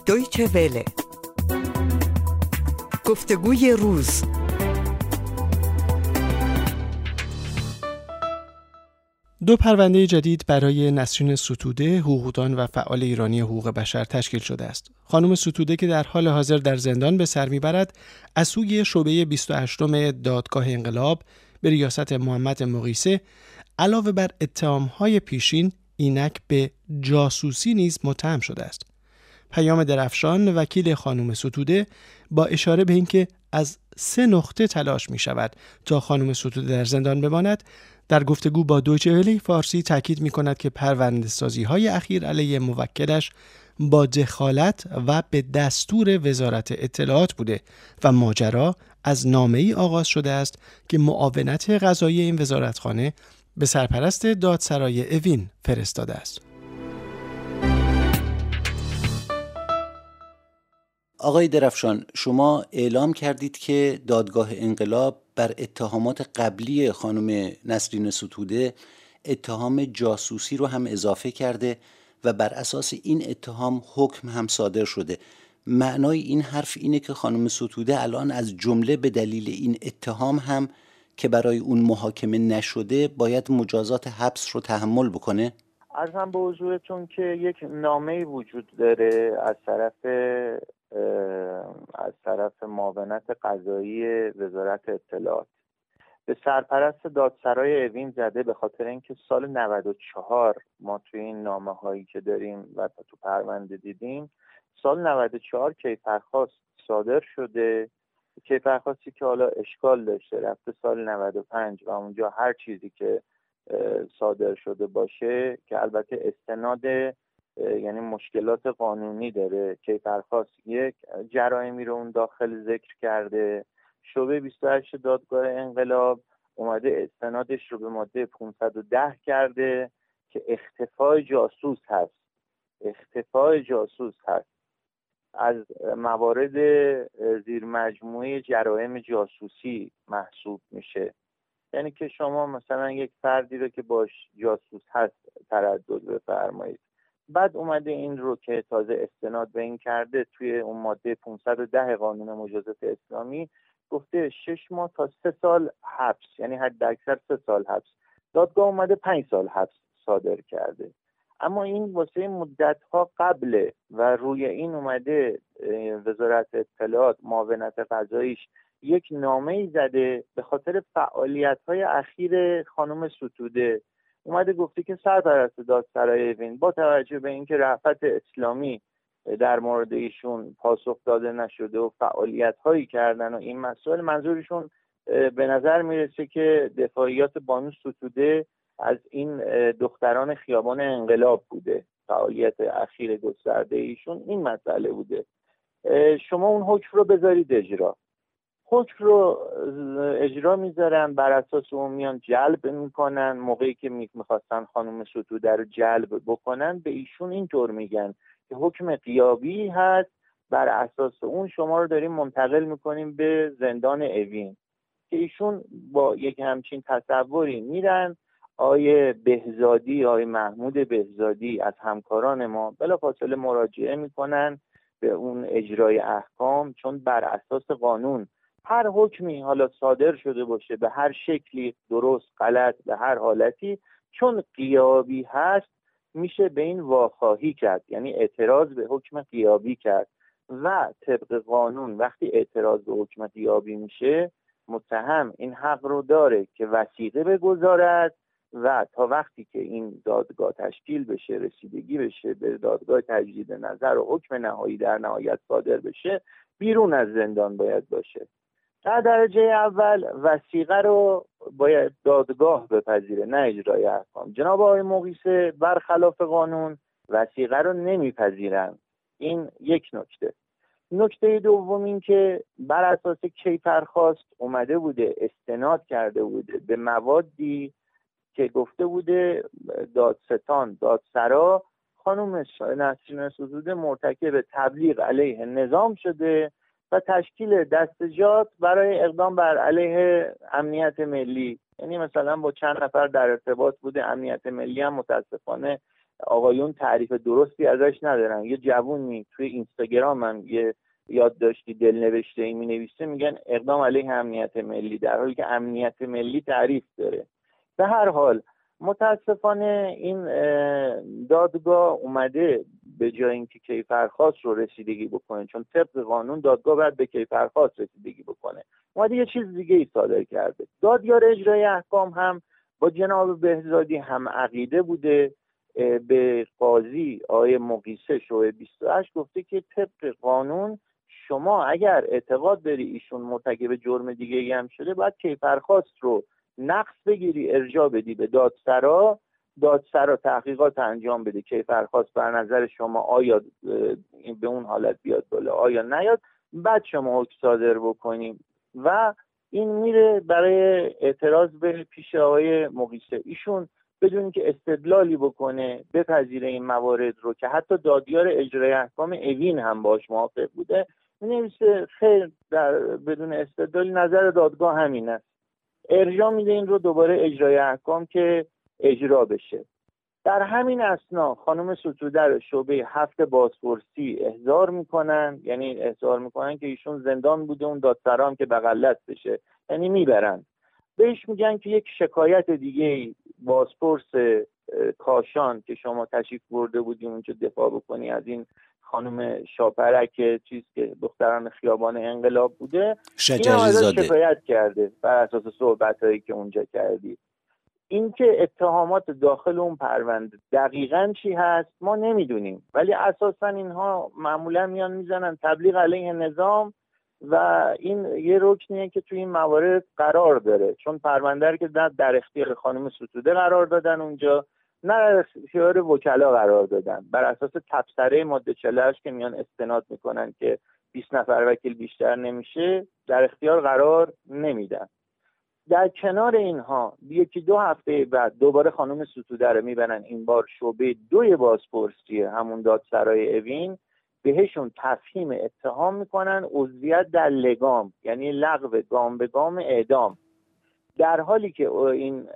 دویچه وله. گفتگوی روز. دو پرونده جدید برای نسرین ستوده، حقوقدان و فعال ایرانی حقوق بشر تشکیل شده است. خانم ستوده که در حال حاضر در زندان به سر میبرد، از سوی شعبه 28 دادگاه انقلاب به ریاست محمد مغیثه علاوه بر اتهام‌های پیشین اینک به جاسوسی نیز متهم شده است. پیام درفشان وکیل خانم ستوده با اشاره به اینکه از 3 نقطه تلاش می شود تا خانم ستوده در زندان بماند، در گفتگو با دویچه وله فارسی تاکید می کند که پرونده‌سازی های اخیر علیه موکلش با دخالت و به دستور وزارت اطلاعات بوده و ماجرا از نامه‌ای آغاز شده است که معاونت قضایی این وزارتخانه به سرپرست دادسرای اوین فرستاده است. آقای درفشان، شما اعلام کردید که دادگاه انقلاب بر اتهامات قبلی خانم نسرین ستوده اتهام جاسوسی رو هم اضافه کرده و بر اساس این اتهام حکم هم صادر شده. معنای این حرف اینه که خانم ستوده الان از جمله به دلیل این اتهام هم که برای اون محاکمه نشده باید مجازات حبس رو تحمل بکنه؟ عرضم به حضورتون که یک نامه‌ای وجود داره از طرف معاونت قضایی وزارت اطلاعات به سرپرست دادسرای اوین زده، به خاطر اینکه سال 94 ما توی این نامه‌هایی که داریم و تو پرونده دیدیم، سال 94 کیفرخواست صادر شده، کیفرخواستی که حالا اشکال داشته رفته سال 95 و اونجا هر چیزی که صادر شده باشه که البته استناد یعنی مشکلات قانونی داره، کیفرخواست یک جرایمی رو اون داخل ذکر کرده، شعبه 28 دادگاه انقلاب اومده استنادش رو به ماده 510 کرده که اختفای جاسوس هست از موارد زیر مجموعه جرایم جاسوسی محسوب میشه. یعنی که شما مثلا یک فردی رو که باش جاسوس هست تردد بفرمایید، بعد اومده این رو که تازه استناد به این کرده توی اون ماده 510 قانون مجازات اسلامی گفته 6 ماه تا 3 سال حبس، یعنی حد اکثر 3 سال حبس. دادگاه اومده 5 سال حبس صادر کرده، اما این واسه مدت‌ها قبله و روی این اومده وزارت اطلاعات معاونت قضاییش یک نامه‌ای زده به خاطر فعالیت‌های اخیر خانم ستوده. اومده گفته که سرپرست دادسرای اوین با توجه به اینکه رأفت اسلامی در مورد ایشون پاسخ داده نشده و فعالیت‌هایی کردن و این مسائل، منظورشون به نظر میرسه که دفاعیات بانو ستوده از این دختران خیابان انقلاب بوده، فعالیت اخیر گسترده ایشون این مسئله بوده. شما اون حکم رو بذارید اجرا، حکم رو اجرا میذارن، بر اساس اون میان جلب میکنن. موقعی که میخواستن خانم ستوده رو جلب بکنن به ایشون اینطور میگن که حکم غیابی هست، بر اساس اون شما رو داریم منتقل میکنیم به زندان اوین، که ایشون با یک همچین تصوری میرن. آقای محمود بهزادی از همکاران ما بلافاصله مراجعه میکنن به اون اجرای احکام، چون بر اساس قانون هر حکمی حالا صادر شده باشه به هر شکلی، درست غلط، به هر حالتی، چون غیابی هست میشه به این واخواهی کرد، یعنی اعتراض به حکم غیابی کرد و طبق قانون وقتی اعتراض به حکم غیابی میشه متهم این حق رو داره که وثیقه بگذارد و تا وقتی که این دادگاه تشکیل بشه، رسیدگی بشه به دادگاه تجدید نظر و حکم نهایی در نهایت صادر بشه، بیرون از زندان باید باشه. در درجه اول وثیقه رو باید دادگاه بپذیره، نه اجرای احکام. جناب آقای مغیثه برخلاف قانون وثیقه رو نمیپذیرن. این یک نکته. نکته دوم این که بر اساس کیفرخواست اومده بوده استناد کرده بوده به موادی که گفته بوده دادسرا خانم نسرین ستوده مرتکب تبلیغ علیه نظام شده و تشکیل دستجات برای اقدام بر علیه امنیت ملی، یعنی مثلا با چند نفر در ارتباط بوده. امنیت ملی هم متاسفانه آقایون تعریف درستی ازش ندارن. یه جوونی توی اینستاگرام هم یه یادداشتی دلنوشته می نویسه، میگن اقدام علیه امنیت ملی، در حالی که امنیت ملی تعریف داره. به هر حال متاسفانه این دادگاه اومده به جای اینکه کیفرخواست رو رسیدگی بکنه، چون طبق قانون دادگاه باید به کیفرخواست رسیدگی بکنه، اومده یه چیز دیگه ای صادر کرده. دادیار اجرای احکام هم با جناب بهزادی هم عقیده بوده، به قاضی آقای مقیسه شعبه 28 گفته که طبق قانون شما اگر اعتقاد داری ایشون مرتکب جرم دیگه ای هم شده، باید کیفرخواست رو نقص بگیری، ارجاع بدی به دادسرا تحقیقات انجام بده، کیفرخواست بر نظر شما آیا به اون حالت بیاد بالا آیا نیاد، بعد شما حکم صادر بکنیم. و این میره برای اعتراض به پیش آقای مقیسه. ایشون بدون که استدلالی بکنه بپذیره این موارد رو که حتی دادیار اجرای احکام اوین هم باش موافق بوده، می‌نویسه خیر، بدون استدلال نظر دادگاه همین است، ارجاع میده این رو دوباره اجرای احکام که اجرا بشه. در همین اثنا خانم ستوده رو شعبه 7 بازپرسی احضار میکنن، یعنی احضار میکنن که ایشون زندان بوده، اون دادسرا هم که بغلت بشه، یعنی میبرن بهش میگن که یک شکایت دیگه بازپرس کاشان که شما تشریف برده بودی اونجا دفاع بکنی از این خانم شاپرک چیز که دختران خیابان انقلاب بوده، شجری زاده، شکایت کرده بر اساس صحبتایی که اونجا کردی. این که اتهامات داخل اون پرونده دقیقاً چی هست ما نمیدونیم، ولی اساساً اینها معمولا میان میزنن تبلیغ علیه نظام و این یه رکنیه که توی این موارد قرار داره، چون پرونده رو که در اختیار خانم ستوده قرار دادن اونجا، نه در اختیار وکلا قرار دادن، بر اساس تبصره ماده 48 که میان استناد میکنن که 20 نفر وکیل بیشتر نمیشه، در اختیار قرار نمیدن. در کنار اینها یکی دو هفته بعد دوباره خانم ستوده رو میبرن، این بار شعبه 2 بازپرسی همون دادسرای اوین، بهشون تفهیم اتهام میکنن عضویت در لگام، یعنی لغو گام به گام اعدام، در حالی که این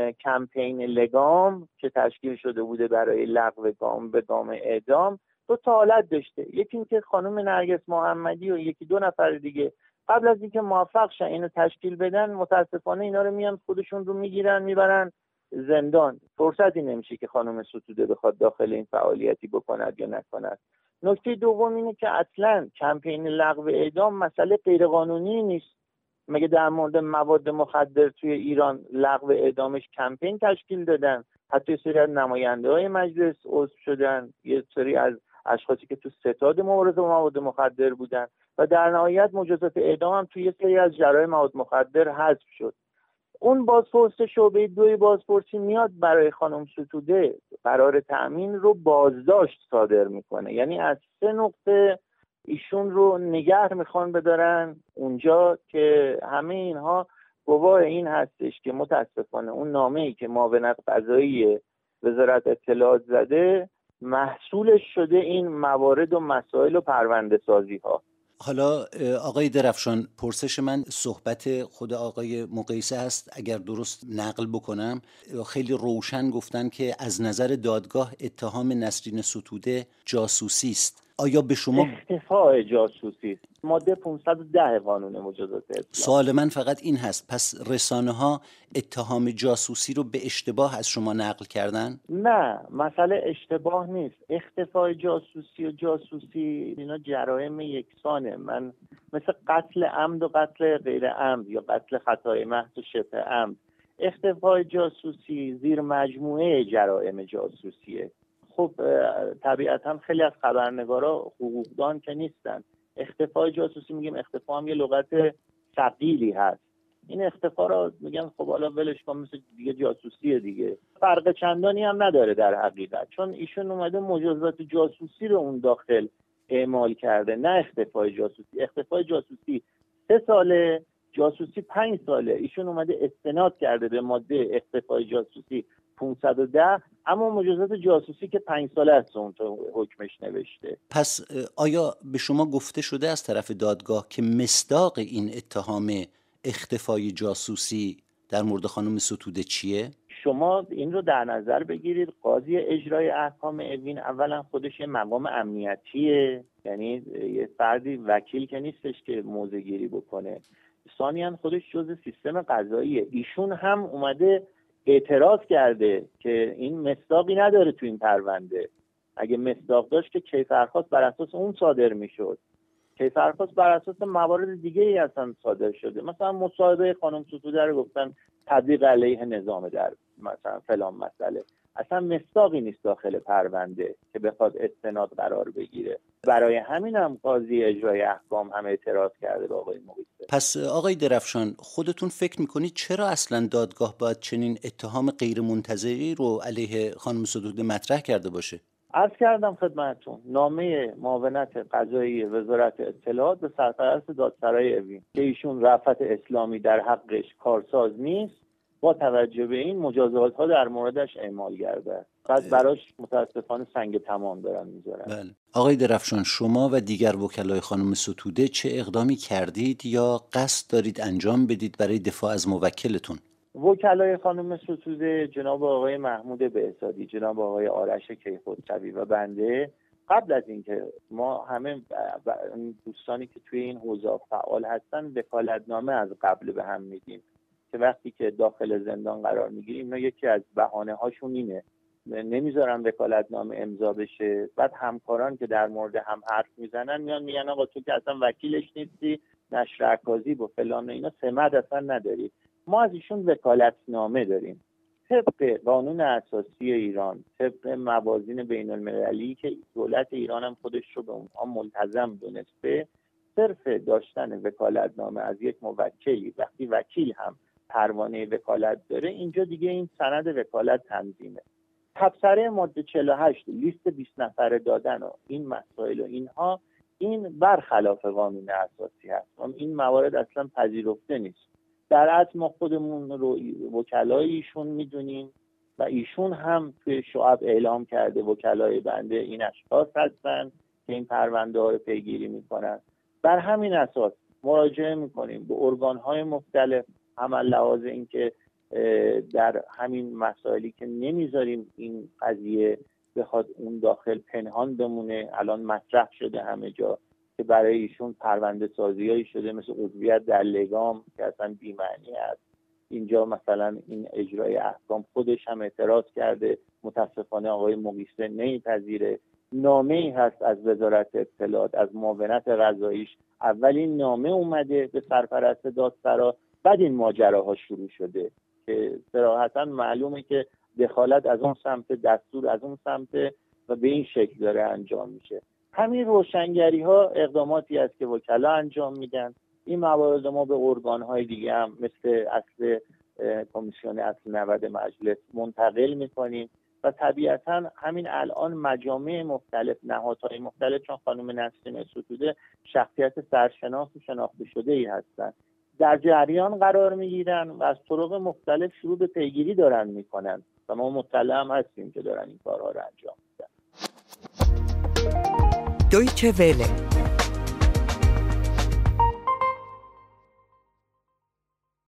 کمپین لگام که تشکیل شده بوده برای لغو گام به گام اعدام 2 حالت داشته. یکی اینکه خانم نرگس محمدی و یکی 2 نفر دیگه قبل از اینکه موفق شن اینو تشکیل بدن، متاسفانه اینا رو میان خودشون رو میگیرن میبرن زندان، فرصتی نمیشه که خانم ستوده بخواد داخل این فعالیتی بکند یا نکند. نکته دوم اینه که اصلا کمپین لغو اعدام مسئله غیرقانونی نیست. مگه در مورد مواد مخدر توی ایران لغو اعدامش کمپین تشکیل دادن؟ حتی سری از نماینده‌های مجلس عضو شدن، یه سری از اشخاصی که تو ستاد مبارزه با مواد مخدر بودن و در نهایت مجازات اعدام هم توی یه سری از جرایم مواد مخدر حذف شد. اون بازپرس شعبه 2 بازپرسی میاد برای خانم ستوده قرار تأمین رو بازداشت صادر میکنه، یعنی از 3 نقطه ایشون رو نگه میخوان بدارن اونجا که همه اینها گواه این هستش که متاسفانه اون نامه‌ای که معاونت قضایی وزارت اطلاعات زده محصولش شده این موارد و مسائل و پرونده سازی ها. حالا آقای درفشان، پرسش من صحبت خود آقای مقیسه هست، اگر درست نقل بکنم خیلی روشن گفتن که از نظر دادگاه اتهام نسرین ستوده جاسوسی است. آیا به شما اختفاء جاسوسی ماده 510 قانون مجازات اطلاع؟ سوال من فقط این هست، پس رسانه ها اتهام جاسوسی رو به اشتباه از شما نقل کردن؟ نه، مسئله اشتباه نیست. اختفاء جاسوسی و جاسوسی اینا جرایم یکسانه. من مثل قتل عمد و قتل غیر عمد یا قتل خطای محض و شبه عمد، اختفاء جاسوسی زیر مجموعه جرایم جاسوسیه. خب طبیعتا خیلی از خبرنگارا حقوقدان که نیستن. اختفاء جاسوسی میگیم، اختفاء هم یه لغت ثقیلی هست. این اختفاء رو میگن خب حالا ولش کن، مثل دیگه جاسوسیه دیگه، فرق چندانی هم نداره در حقیقت، چون ایشون اومده مجازات جاسوسی رو اون داخل اعمال کرده، نه اختفاء جاسوسی. اختفاء جاسوسی 3 ساله، جاسوسی 5 ساله. ایشون اومده استناد کرده به ماده اختفاء جاسوسی 510، اما مجازات جاسوسی که 5 ساله است اون تو حکمش نوشته. پس آیا به شما گفته شده از طرف دادگاه که مصداق این اتهام اختفای جاسوسی در مورد خانم ستوده چیه؟ شما این رو در نظر بگیرید، قاضی اجرای احکام اوین اولا خودش یه مقام امنیتیه، یعنی یه فردی وکیل که نیستش که موضع گیری بکنه. ثانیاً خودش جزء سیستم قضاییه. ایشون هم اومده اعتراض کرده که این مصداقی نداره تو این پرونده. اگه مصداق داشت که کیفرخواست بر اساس اون صادر میشد. کیفرخواست بر اساس موارد دیگه ای اصلا صادر شده. مثلا مصاحبه خانم ستوده رو گفتن تبلیغ علیه نظام در مثلا فلان مسئله. اصلا مصداقی نیست داخل پرونده که بخواد استناد قرار بگیره. برای همین هم قاضی اجرای احکام هم اعتراض کرده به آقای مقیسه. پس آقای درفشان، خودتون فکر میکنید چرا اصلا دادگاه باید چنین اتهام غیر منتظری رو علیه خانم ستوده مطرح کرده باشه؟ عرض کردم خدمتتون نامه معاونت قضایی وزارت اطلاعات به سرپرست دادسرای اوین که ایشون رأفت اسلامی در حقش کارساز نیست، با توجه به این مجازات ها در موردش اعمال گردد. بعد براش متاسفانه سنگ تمام دارن میذارن. بله. آقای درفشان، شما و دیگر وکلای خانم ستوده چه اقدامی کردید یا قصد دارید انجام بدید برای دفاع از موکلتون؟ وکلای خانم ستوده جناب آقای محمود بهزادی، جناب آقای آرش کیخسروی و بنده، قبل از اینکه ما همه دوستانی که توی این حوزه فعال هستن وکالتنامه از قبل به هم میدیم که وقتی که داخل زندان قرار میگیریم اینا یکی از بهانه هاشون اینه، نمیذارن وکالتنامه امضا بشه. بعد همکاران که در مورد هم حرف میزنن میان میگن آقا تو که اصلا وکیلش نیستی، نشر عکاسی با فلان و اینا سمت اصلا نداری. ما از ایشون وکالتنامه داریم طبق قانون اساسی ایران، طبق موازین بین المللی که دولت ایران هم خودش رو به اونها ملتزم دونسته. صرف داشتن وکالتنامه از یک موکلی، وقتی وکیل هم پروانه وکالت داره، اینجا دیگه این سند وکالت تنظیمه. تبصره ماده 48 لیست 20 نفره دادن و این مسائل و اینها، این برخلاف قانون اساسی هست. این موارد اصلا پذیرفته نیست. در اصل ما خودمون رو وکلای ایشون میدونیم و ایشون هم توی شعب اعلام کرده وکلای بنده این اشخاص هستن که این پرونده ها رو پیگیری میکنن. بر همین اساس مراجعه میکنیم به ارگان‌های مختلف، هم لحاظ این که در همین مسائلی که نمیذاریم این قضیه بخواد اون داخل پنهان بمونه، الان مطرح شده همه جا که برای ایشون پرونده سازیایی شده مثل عضویت در لگام که اصلا بی‌معنی است. اینجا مثلا این اجرای احکام خودش هم اعتراض کرده، متاسفانه آقای مقیسه نمیپذیره. نامه‌ای هست از وزارت اطلاعات، از معاونت قضاییش، اولین نامه اومده به سرپرست دادسرا، بعد این ماجراها شروع شده که صراحتا معلومه که دخالت از اون سمت، دستور از اون سمت و به این شکل داره انجام میشه. همین روشنگری ها اقداماتی است که وکلا انجام میدن. این موارد ما به ارگان‌های دیگه هم مثل اصل کمیسیون اصل 90 مجلس منتقل میکنیم و طبیعتا همین الان مجامع مختلف، نهادهای مختلف، چون خانم نسرین ستوده شخصیت سرشناس و شناخته شده ای هستن، در جریان قرار میگیرن و از طرق مختلف شروع به پیگیری دارن میکنن و ما مطلع هم هستیم که دارن این کارها رو انجام میدن. دویچه وله